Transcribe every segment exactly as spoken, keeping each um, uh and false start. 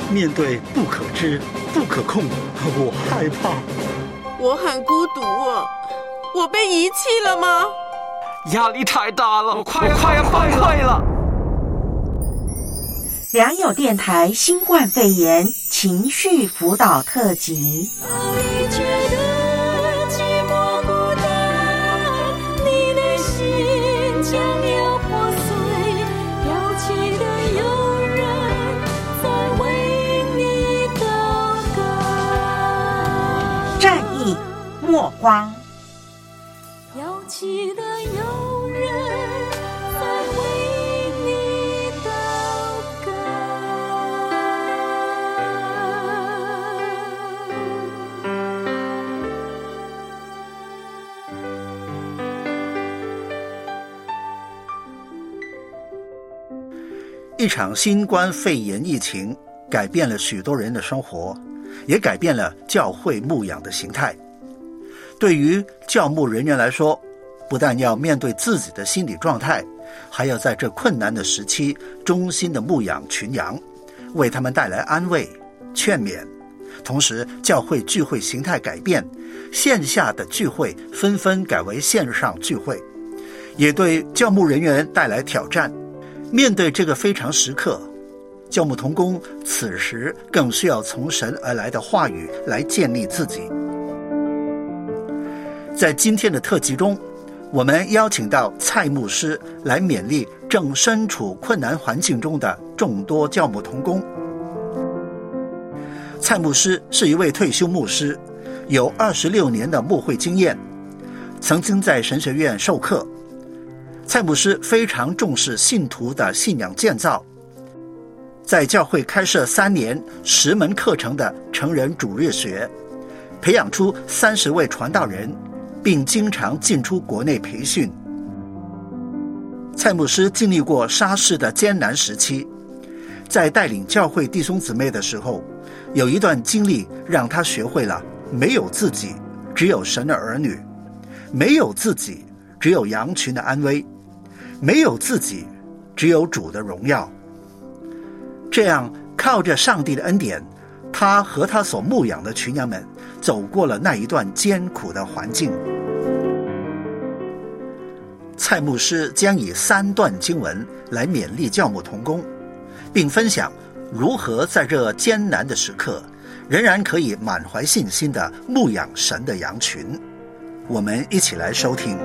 面对不可知、不可控，我害怕。 我很孤独哦，我被遗弃了吗？ 压力太大了，我快要快要崩溃了。 良友电台新冠肺炎情绪辅导特辑。战役莫慌， 摇旗的友人在为你祷告。 一场新冠肺炎疫情改变了许多人的生活，也改变了教会牧养的形态。对于教牧人员来说，不但要面对自己的心理状态，还要在这困难的时期忠心的牧养群羊，为他们带来安慰、劝勉。同时，教会聚会形态改变，线下的聚会纷纷改为线上聚会，也对教牧人员带来挑战。面对这个非常时刻，教牧同工此时更需要从神而来的话语来建立自己。在今天的特辑中，我们邀请到蔡牧师来勉励正身处困难环境中的众多教牧同工。蔡牧师是一位退休牧师，有二十六年的牧会经验，曾经在神学院授课。蔡牧师非常重视信徒的信仰建造，在教会开设三年十门课程的成人主日学，培养出三十位传道人，并经常进出国内培训。蔡牧师经历过沙士的艰难时期，在带领教会弟兄姊妹的时候，有一段经历让他学会了没有自己，只有神的儿女；没有自己，只有羊群的安危；没有自己，只有主的荣耀。这样靠着上帝的恩典，他和他所牧养的群羊们走过了那一段艰苦的环境。蔡牧师将以三段经文来勉励教牧同工，并分享如何在这艰难的时刻仍然可以满怀信心地牧养神的羊群。我们一起来收听。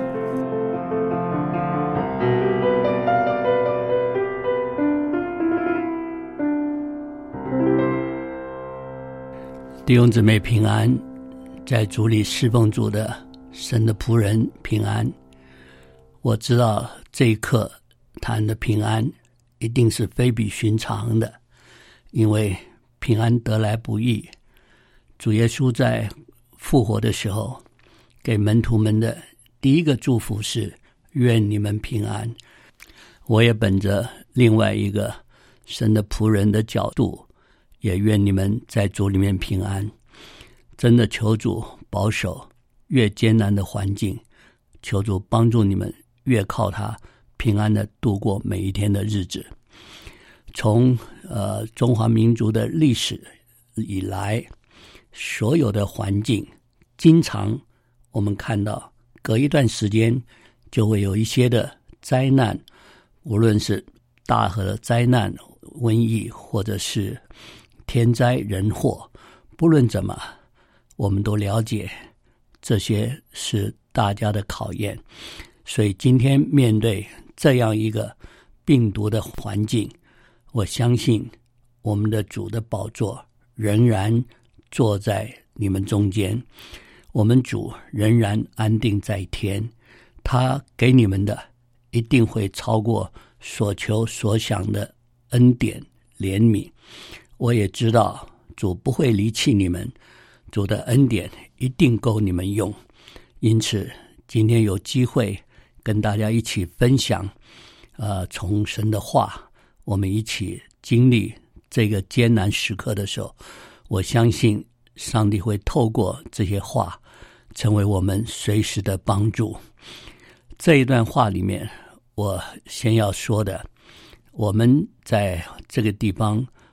弟兄姊妹平安，在主里侍奉主的神的仆人平安。我知道这一刻谈的平安一定是非比寻常的，因为平安得来不易。主耶稣在复活的时候给门徒们的第一个祝福是愿你们平安。我也本着另外一个神的仆人的角度，也愿你们在主里面平安。真的求主保守越艰难的环境，求主帮助你们越靠他平安的度过每一天的日子。从呃中华民族的历史以来，所有的环境经常我们看到隔一段时间就会有一些的灾难，无论是大河的灾难、瘟疫，或者是天灾人祸，不论怎么，我们都了解这些是大家的考验。所以今天面对这样一个病毒的环境，我相信我们的主的宝座仍然坐在你们中间，我们主仍然安定在天，他给你们的一定会超过所求所想的恩典怜悯。我也知道主不会离弃你们，主的恩典一定够你们用。因此今天有机会跟大家一起分享呃，从神的话，我们一起经历这个艰难时刻的时候，我相信上帝会透过这些话成为我们随时的帮助。这一段话里面，我先要说的，我们在这个地方，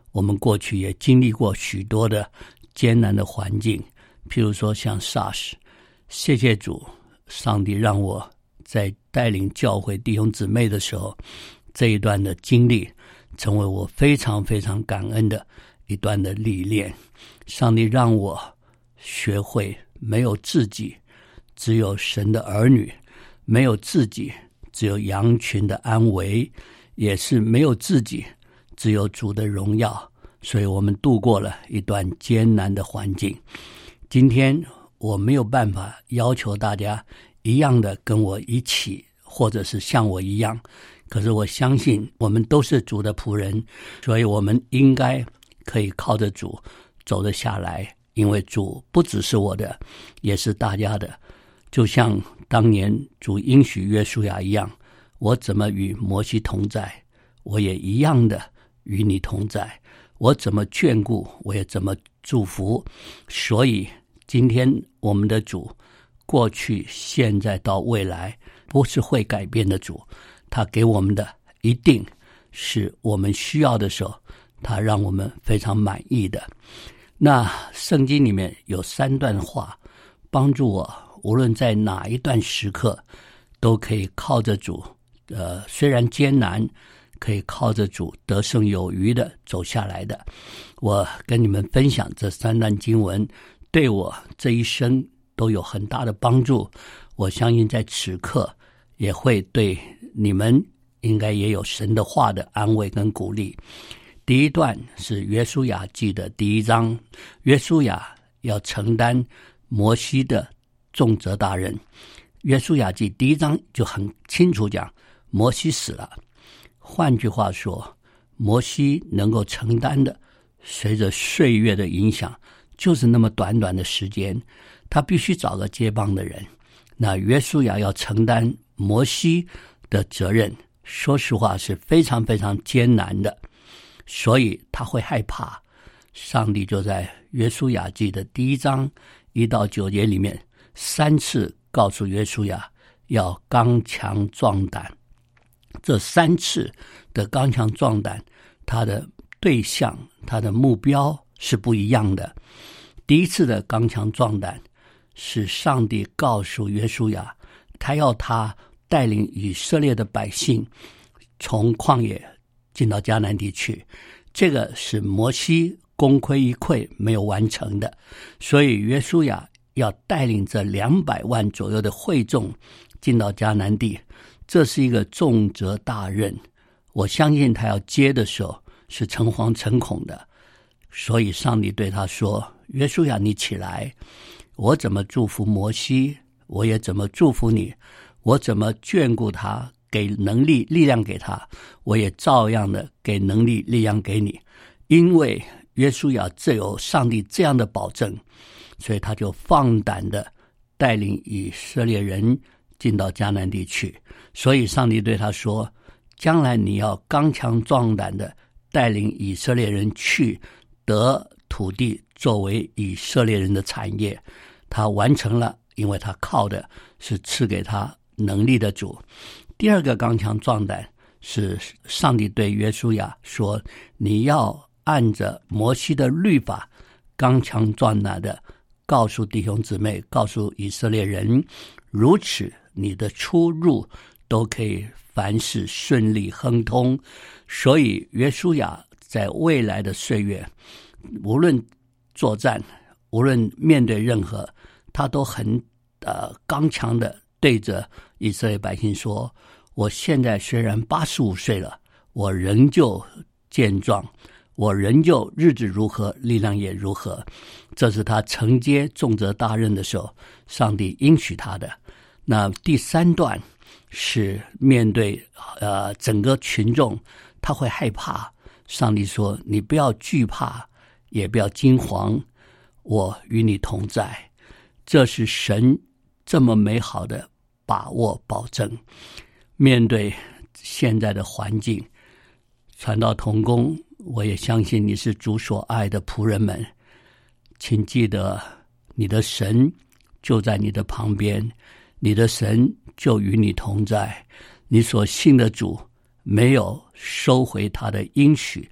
我们过去也经历过许多的艰难的环境，譬如说像 SARS， 谢谢主，上帝让我在带领教会弟兄姊妹的时候，这一段的经历成为我非常非常感恩的一段的历练。上帝让我学会没有自己，只有神的儿女；没有自己，只有羊群的安危；也是没有自己，只有主的荣耀。所以我们度过了一段艰难的环境。今天我没有办法要求大家一样的跟我一起，或者是像我一样，可是我相信我们都是主的仆人，所以我们应该可以靠着主走得下来，因为主不只是我的，也是大家的。就像当年主应许约书亚一样，我怎么与摩西同在，我也一样的与你同在，我怎么眷顾，我也怎么祝福。所以今天我们的主过去现在到未来不是会改变的主，他给我们的一定是我们需要的时候，他让我们非常满意的。那圣经里面有三段话帮助我，无论在哪一段时刻都可以靠着主，呃，虽然艰难，可以靠着主得胜有余的走下来的。我跟你们分享这三段经文，对我这一生都有很大的帮助。我相信在此刻也会对你们应该也有神的话的安慰跟鼓励。第一段是约书亚记的第一章，约书亚要承担摩西的重责大任。约书亚记第一章就很清楚讲，摩西死了。换句话说，摩西能够承担的，随着岁月的影响，就是那么短短的时间，他必须找个接棒的人。那约书亚要承担摩西的责任，说实话是非常非常艰难的，所以他会害怕。上帝就在约书亚记的第一章一到九节里面三次告诉约书亚要刚强壮胆。这三次的刚强壮胆，他的对象，他的目标是不一样的。第一次的刚强壮胆是上帝告诉约书亚，他要他带领以色列的百姓从旷野进到迦南地去，这个是摩西功亏一篑没有完成的，所以约书亚要带领这两百万左右的会众进到迦南地，这是一个重责大任。我相信他要接的时候是诚惶诚恐的，所以上帝对他说，约书亚你起来，我怎么祝福摩西，我也怎么祝福你，我怎么眷顾他，给能力力量给他，我也照样的给能力力量给你。因为约书亚这有上帝这样的保证，所以他就放胆的带领以色列人进到迦南地去。所以上帝对他说，将来你要刚强壮胆的带领以色列人去得土地作为以色列人的产业。他完成了，因为他靠的是赐给他能力的主。第二个刚强壮胆是上帝对约书亚说，你要按着摩西的律法刚强壮胆的告诉弟兄姊妹，告诉以色列人，如此你的出入都可以凡事顺利亨通。所以约书亚在未来的岁月，无论作战，无论面对任何，他都很呃刚强的对着以色列百姓说，我现在虽然八十五岁了，我仍旧健壮，我仍旧日子如何，力量也如何。这是他承接重责大任的时候，上帝应许他的。那第三段是面对呃整个群众，他会害怕。上帝说，你不要惧怕，也不要惊惶，我与你同在。这是神这么美好的把握保证。面对现在的环境，传道同工，我也相信你是主所爱的仆人们，请记得你的神就在你的旁边，你的神就与你同在。你所信的主没有收回他的应许，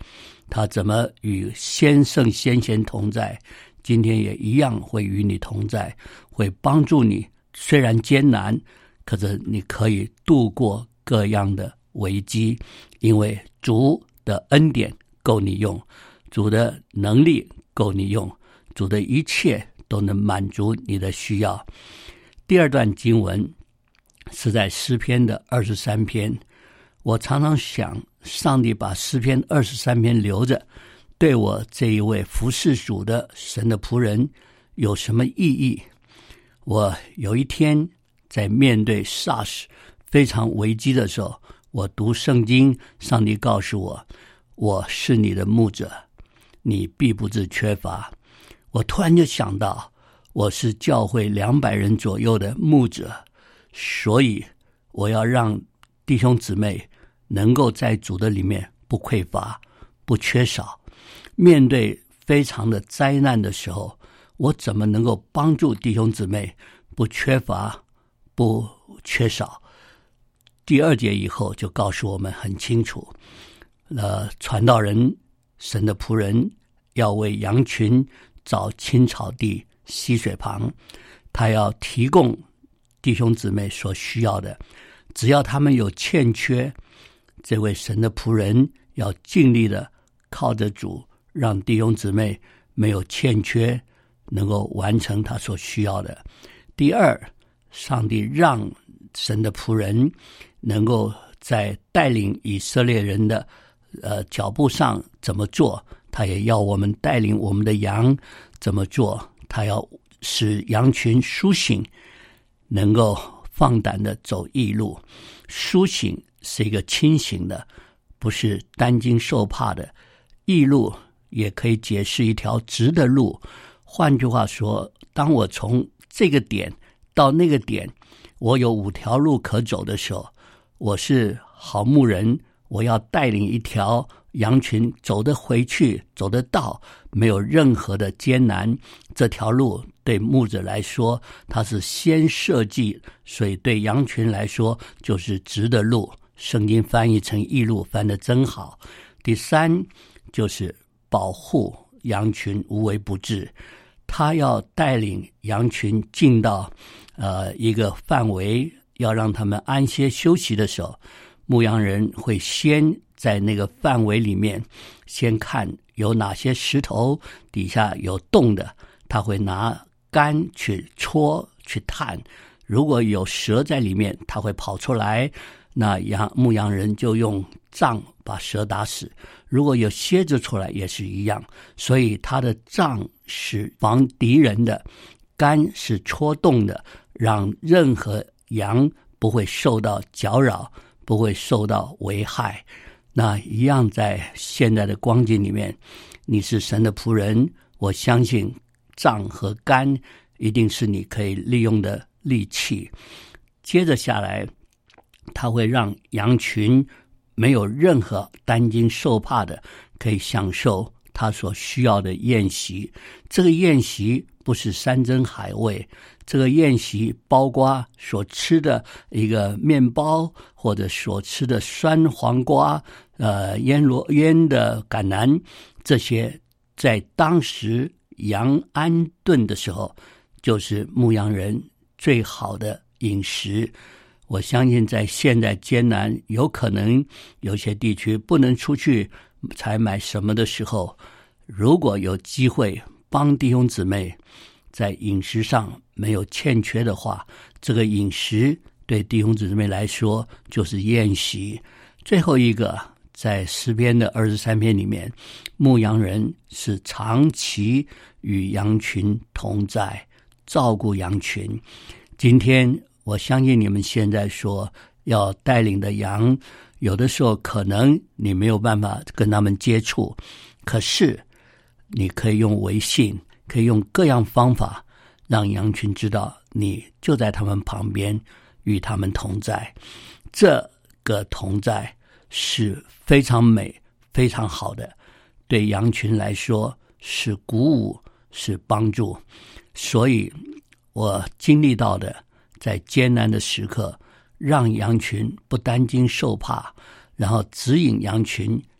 他怎么与先圣先贤同在，今天也一样会与你同在，会帮助你。虽然艰难，可是你可以度过各样的危机，因为主的恩典够你用，主的能力够你用，主的一切都能满足你的需要。第二段经文是在诗篇的二十三篇，我常常想，上帝把诗篇二十三篇留着，对我这一位服侍主的神的仆人有什么意义？我有一天在面对 SARS 非常危机的时候，我读圣经，上帝告诉我，我是你的牧者，你必不致缺乏。我突然就想到，我是教会两百人左右的牧者，所以我要让弟兄姊妹能够在主的里面不匮乏，不缺少。面对非常的灾难的时候，我怎么能够帮助弟兄姊妹不缺乏，不缺少？第二节以后就告诉我们很清楚，呃，传道人，神的仆人要为羊群找青草地、溪水旁，他要提供弟兄姊妹所需要的，只要他们有欠缺，这位神的仆人要尽力的靠着主，让弟兄姊妹没有欠缺，能够完成他所需要的。第二，上帝让神的仆人能够在带领以色列人的呃脚步上怎么做，他也要我们带领我们的羊怎么做，他要使羊群苏醒，能够放胆的走义路。苏醒是一个清醒的，不是担惊受怕的。义路也可以解释一条直的路。换句话说，当我从这个点到那个点，我有五条路可走的时候，我是好牧人，我要带领一条羊群走得回去，走得到，没有任何的艰难。这条路对牧者来说，它是先设计，所以对羊群来说就是直的路。圣经翻译成义路，翻得真好。第三，就是保护羊群无微不至，他要带领羊群进到呃一个范围，要让他们安歇休息的时候，牧羊人会先在那个范围里面先看有哪些石头底下有洞的，他会拿竿去戳去探，如果有蛇在里面，他会跑出来，那羊牧羊人就用杖把蛇打死。如果有蝎子出来也是一样，所以他的杖是防敌人的，竿是戳洞的，让任何羊不会受到搅扰，不会受到危害。那一样在现在的光景里面，你是神的仆人，我相信杖和竿一定是你可以利用的利器。接着下来，他会让羊群没有任何担惊受怕的，可以享受他所需要的宴席。这个宴席不是山珍海味，这个宴席包括所吃的一个面包，或者所吃的酸黄瓜、呃腌萝腌的橄榄，这些在当时羊安顿的时候，就是牧羊人最好的饮食。我相信在现在艰难，有可能有些地区不能出去采买什么的时候，如果有机会帮弟兄姊妹在饮食上没有欠缺的话，这个饮食对弟兄姊妹来说就是宴席。最后一个，在诗篇的二十三篇里面，牧羊人是长期与羊群同在，照顾羊群。今天我相信你们现在说要带领的羊，有的时候可能你没有办法跟他们接触，可是你可以用微信，可以用各样方法让羊群知道你就在他们旁边，与他们同在。这个同在是非常美非常好的，对羊群来说是鼓舞，是帮助。所以我经历到的，在艰难的时刻让羊群不担惊受怕，然后指引羊群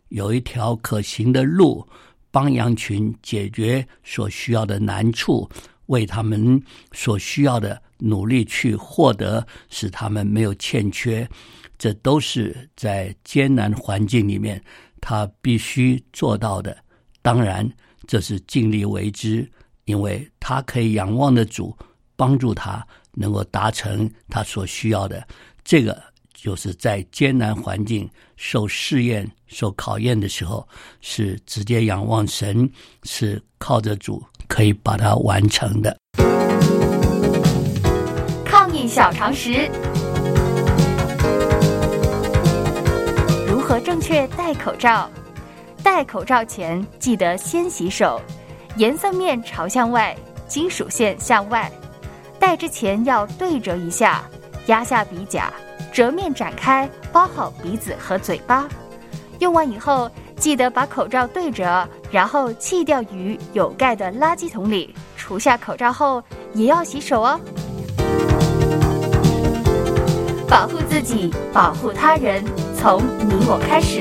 有一条可行的路，帮羊群解决所需要的难处，为他们所需要的努力去获得，使他们没有欠缺。这都是在艰难环境里面他必须做到的。当然这是尽力为之，因为他可以仰望的主帮助他能够达成他所需要的。这个就是在艰难环境受试验受考验的时候，是直接仰望神，是靠着主可以把它完成的。 抗疫小常识：如何正确戴口罩？戴口罩前记得先洗手，颜色面朝向外，金属线向外。戴之前要对折一下，压下鼻甲，折面展开，包好鼻子和嘴巴。用完以后，记得把口罩对折，然后弃掉于有盖的垃圾桶里。除下口罩后，也要洗手哦。保护自己，保护他人，从你我开始。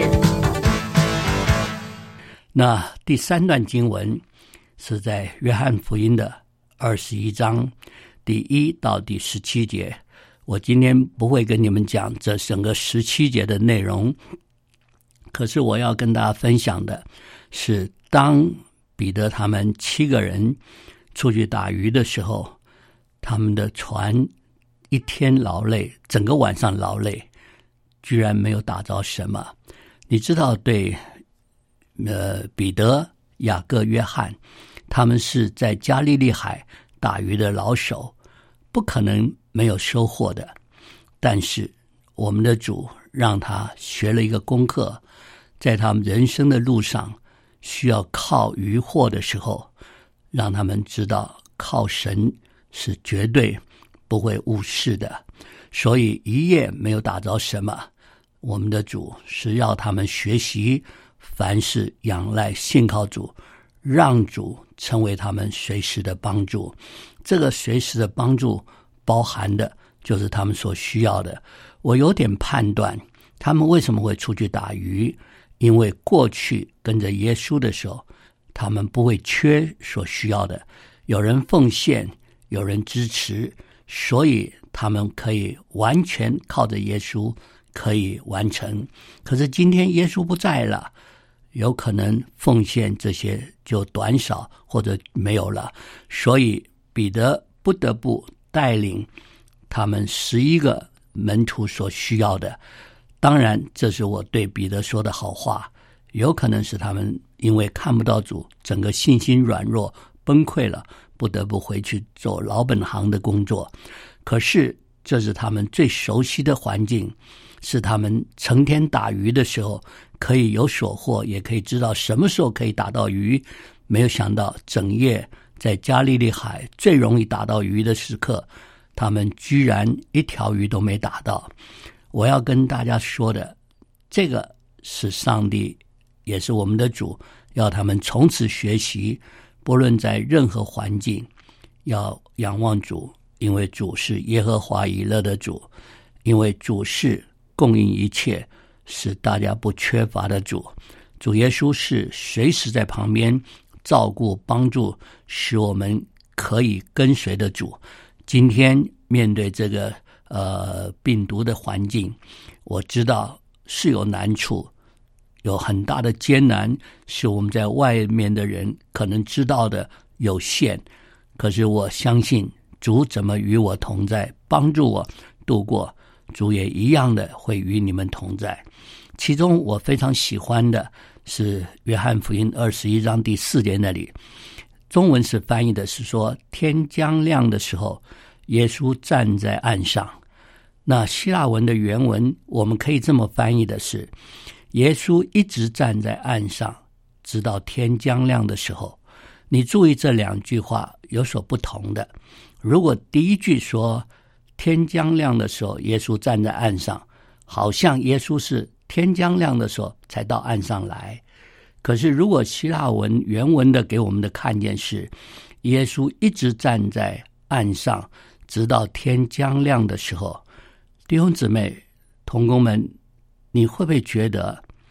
那第三段经文是在约翰福音的二十一章第一到第十七节。我今天不会跟你们讲这整个十七节的内容，可是我要跟大家分享的是，当彼得他们七个人出去打鱼的时候，他们的船一天劳累，整个晚上劳累，居然没有打着什么。你知道，对呃彼得、雅各、约翰，他们是在加利利海打鱼的老手，不可能没有收获的。但是我们的主让他学了一个功课，在他们人生的路上需要靠渔获的时候，让他们知道靠神是绝对不会误事的。所以一夜没有打着什么，我们的主是要他们学习凡事仰赖信靠主，让主成为他们随时的帮助。这个随时的帮助包含的就是他们所需要的。我有点判断他们为什么会出去打鱼，因为过去跟着耶稣的时候，他们不会缺所需要的，有人奉献，有人支持，所以他们可以完全靠着耶稣可以完成。可是今天耶稣不在了，有可能奉献这些就短少或者没有了，所以彼得不得不带领他们十一个门徒所需要的。当然这是我对彼得说的好话，有可能是他们因为看不到主，整个信心软弱崩溃了，不得不回去做老本行的工作。可是这是他们最熟悉的环境，是他们成天打鱼的时候可以有所获，也可以知道什么时候可以打到鱼。没有想到整夜在加利利海最容易打到鱼的时刻，他们居然一条鱼都没打到。我要跟大家说的，这个是上帝，也是我们的主，要他们从此学习，不论在任何环境，要仰望主，因为主是耶和华以勒的主，因为主是供应一切，使大家不缺乏的主。主耶稣是随时在旁边照顾帮助，使我们可以跟随的主。今天面对这个呃病毒的环境，我知道是有难处，有很大的艰难，是我们在外面的人可能知道的有限。可是我相信主怎么与我同在，帮助我度过，主也一样的会与你们同在。其中我非常喜欢的是约翰福音二十一章第四节那里，中文是翻译的是说，天将亮的时候，耶稣站在岸上。那希腊文的原文我们可以这么翻译的是，耶稣一直站在岸上，直到天将亮的时候。你注意这两句话有所不同的。如果第一句说天将亮的时候耶稣站在岸上，好像耶稣是天将亮的时候才到岸上来。可是如果希腊文原文的给我们的看见是，耶稣一直站在岸上，直到天将亮的时候。弟兄姊妹同工们，你会不会觉得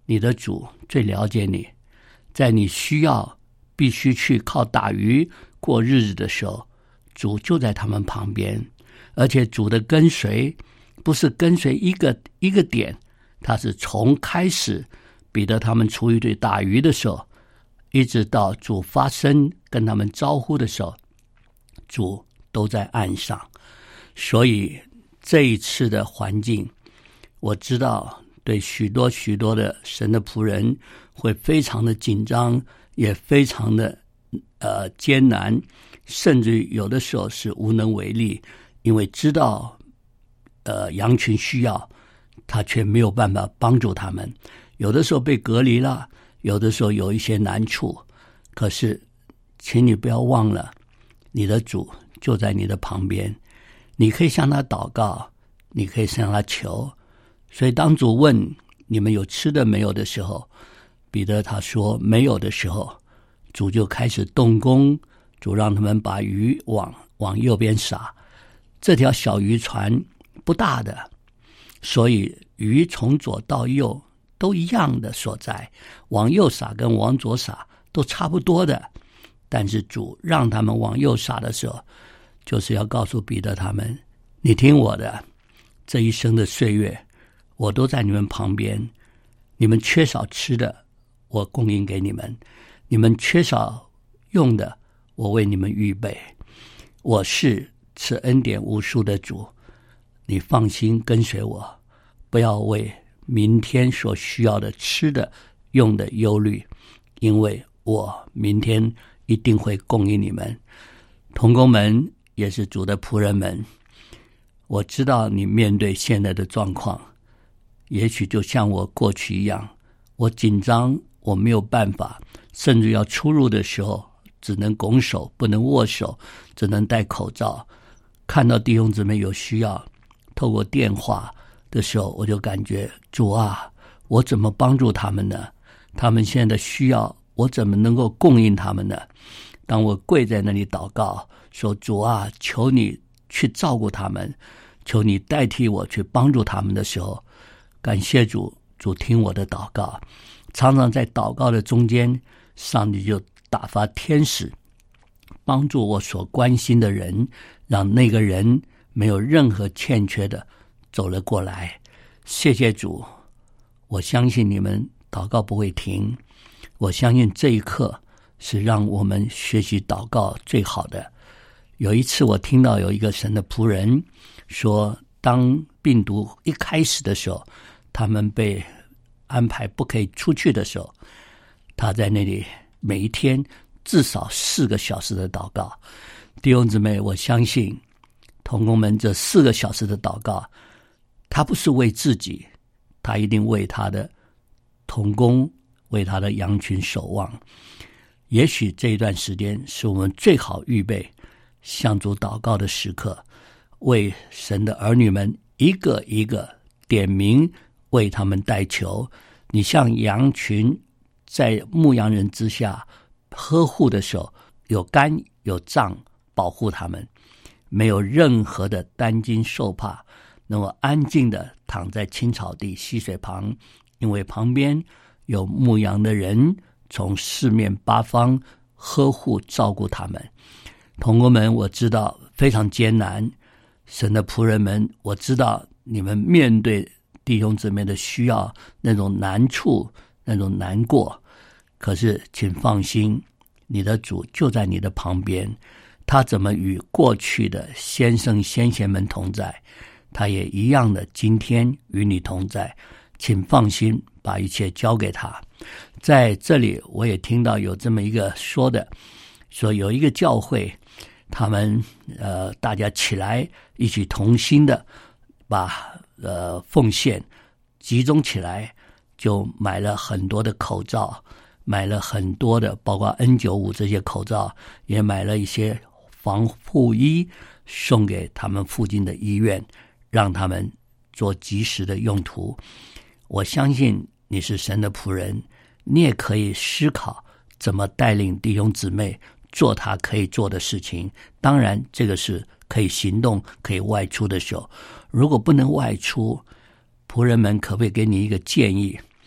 你的主最了解你，在你需要必须去靠打鱼过日子的时候，主就在他们旁边。而且主的跟随不是跟随一个一个点，他是从开始彼得他们出去打鱼的时候，一直到主发声跟他们招呼的时候，主都在岸上。所以这一次的环境，我知道对许多许多的神的仆人会非常的紧张，也非常的呃艰难，甚至有的时候是无能为力，因为知道呃羊群需要，他却没有办法帮助他们。有的时候被隔离了，有的时候有一些难处，可是请你不要忘了，你的主就在你的旁边，你可以向他祷告，你可以向他求。所以当主问你们有吃的没有的时候，彼得他说没有的时候，主就开始动工，主让他们把鱼往往右边撒。这条小渔船不大的，所以鱼从左到右都一样的所在，往右撒跟往左撒都差不多的。但是主让他们往右撒的时候，就是要告诉彼得他们，你听我的，这一生的岁月我都在你们旁边，你们缺少吃的我供应给你们，你们缺少用的我为你们预备。我是赐恩典无数的主，你放心跟随我，不要为明天所需要的吃的用的忧虑，因为我明天一定会供应你们。同工们也是主的仆人们，我知道你面对现在的状况，也许就像我过去一样，我紧张，我没有办法，甚至要出入的时候只能拱手不能握手，只能戴口罩。看到弟兄姊妹有需要，透过电话的时候，我就感觉主啊，我怎么帮助他们呢？他们现在的需要，我怎么能够供应他们呢？当我跪在那里祷告说，主啊，求你去照顾他们，求你代替我去帮助他们的时候，感谢主，主听我的祷告。常常在祷告的中间，上帝就打发天使帮助我所关心的人，让那个人没有任何欠缺的走了过来。谢谢主，我相信你们祷告不会停，我相信这一刻是让我们学习祷告最好的。有一次我听到有一个神的仆人说，当病毒一开始的时候，他们被安排不可以出去的时候，他在那里每一天至少四个小时的祷告。弟兄姊妹，我相信同工们这四个小时的祷告，他不是为自己，他一定为他的同工，为他的羊群守望。也许这一段时间是我们最好预备向主祷告的时刻，为神的儿女们一个一个点名，为他们代求。你像羊群在牧羊人之下呵护的时候，有竿有杖保护他们，没有任何的担惊受怕，能够安静的躺在青草地溪水旁，因为旁边有牧羊的人从四面八方呵护照顾他们。同工们，我知道非常艰难，神的仆人们，我知道你们面对弟兄姊妹的需要，那种难处，那种难过，可是请放心，你的主就在你的旁边，他怎么与过去的先圣先贤们同在，他也一样的今天与你同在。请放心，把一切交给他。在这里我也听到有这么一个说的，说有一个教会，他们呃大家起来一起同心的把呃奉献集中起来，就买了很多的口罩，买了很多的包括 N 九十五 这些口罩，也买了一些防护衣送给他们附近的医院，让他们做及时的用途。我相信你是神的仆人，你也可以思考怎么带领弟兄姊妹做他可以做的事情。当然这个是可以行动可以外出的时候，如果不能外出，仆人们可不可以给你一个建议，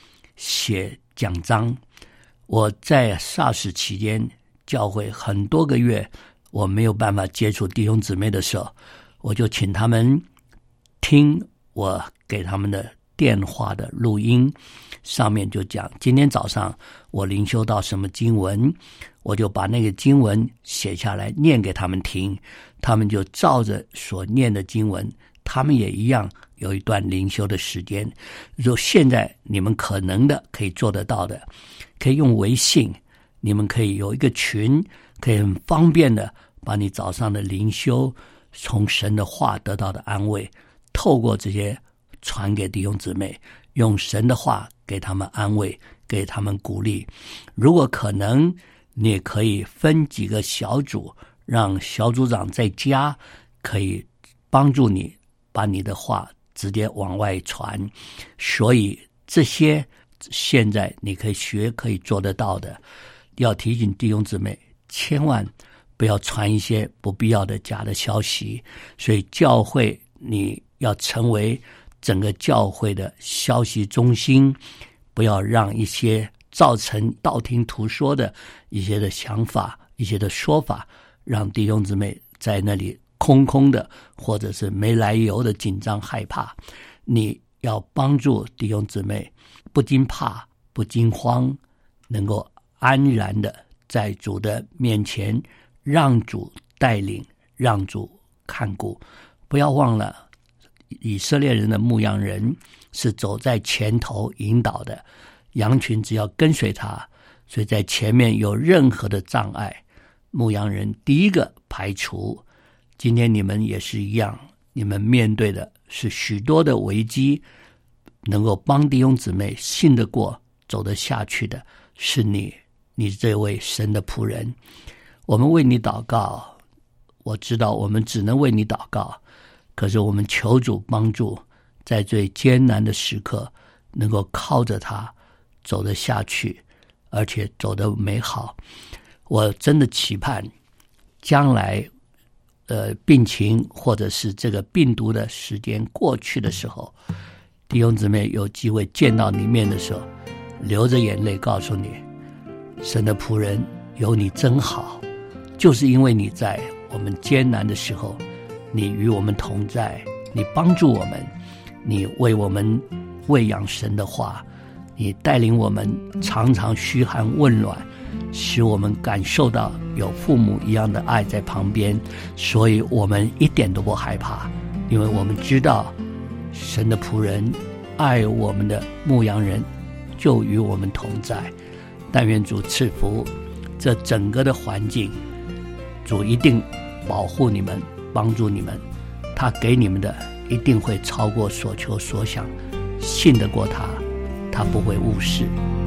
写奖章。我在 SARS 期间，教会很多个月我没有办法接触弟兄姊妹的时候，我就请他们听我给他们的电话的录音，上面就讲今天早上我灵修到什么经文，我就把那个经文写下来念给他们听，他们就照着所念的经文，他们也一样有一段灵修的时间。如果现在你们可能的可以做得到的，可以用微信，你们可以有一个群，可以很方便的把你早上的灵修从神的话得到的安慰，透过这些传给弟兄姊妹，用神的话给他们安慰，给他们鼓励。如果可能，你也可以分几个小组，让小组长在家可以帮助你把你的话直接往外传。所以这些现在你可以学可以做得到的，要提醒弟兄姊妹千万不要传一些不必要的假的消息。所以教会你要成为整个教会的消息中心，不要让一些造成道听途说的一些的想法，一些的说法，让弟兄姊妹在那里空空的，或者是没来由的紧张害怕。你要帮助弟兄姊妹不惊怕不惊慌，能够安然的在主的面前让主带领，让主看顾。不要忘了以色列人的牧羊人是走在前头引导的，羊群只要跟随他，所以在前面有任何的障碍，牧羊人第一个排除。今天你们也是一样，你们面对的是许多的危机，能够帮弟兄姊妹信得过走得下去的是你，你这位神的仆人。我们为你祷告，我知道我们只能为你祷告，可是我们求主帮助，在最艰难的时刻能够靠着他走得下去，而且走得美好。我真的期盼将来呃，病情或者是这个病毒的时间过去的时候，弟兄姊妹有机会见到你面的时候，流着眼泪告诉你，神的仆人有你真好，就是因为你在我们艰难的时候，你与我们同在，你帮助我们，你为我们喂养神的话，你带领我们常常嘘寒问暖，使我们感受到有父母一样的爱在旁边，所以我们一点都不害怕，因为我们知道神的仆人爱我们的牧羊人就与我们同在。但愿主赐福这整个的环境，主一定保护你们，帮助你们，他给你们的一定会超过所求所想，信得过他，他不会误事。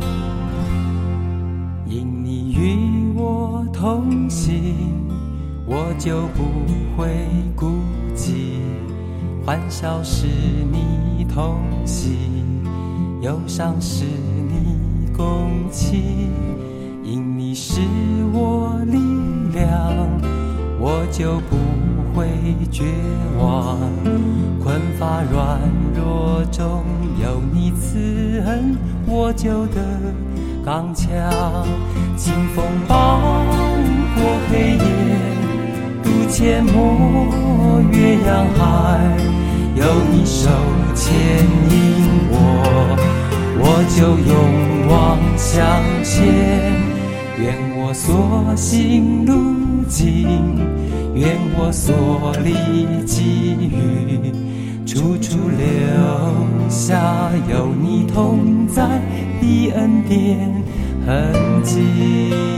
因你与我同行，我就不会孤寂，欢笑是你同行，忧伤是你共情。因你是我力量，我就不会绝望，困乏软弱中有你慈恩，我就得刚强。清风傍过黑夜，渡阡陌越洋海，有你手牵引我，我就勇往向前。愿我所行路径，愿我所历际遇，处处留下有你同在的恩典痕迹。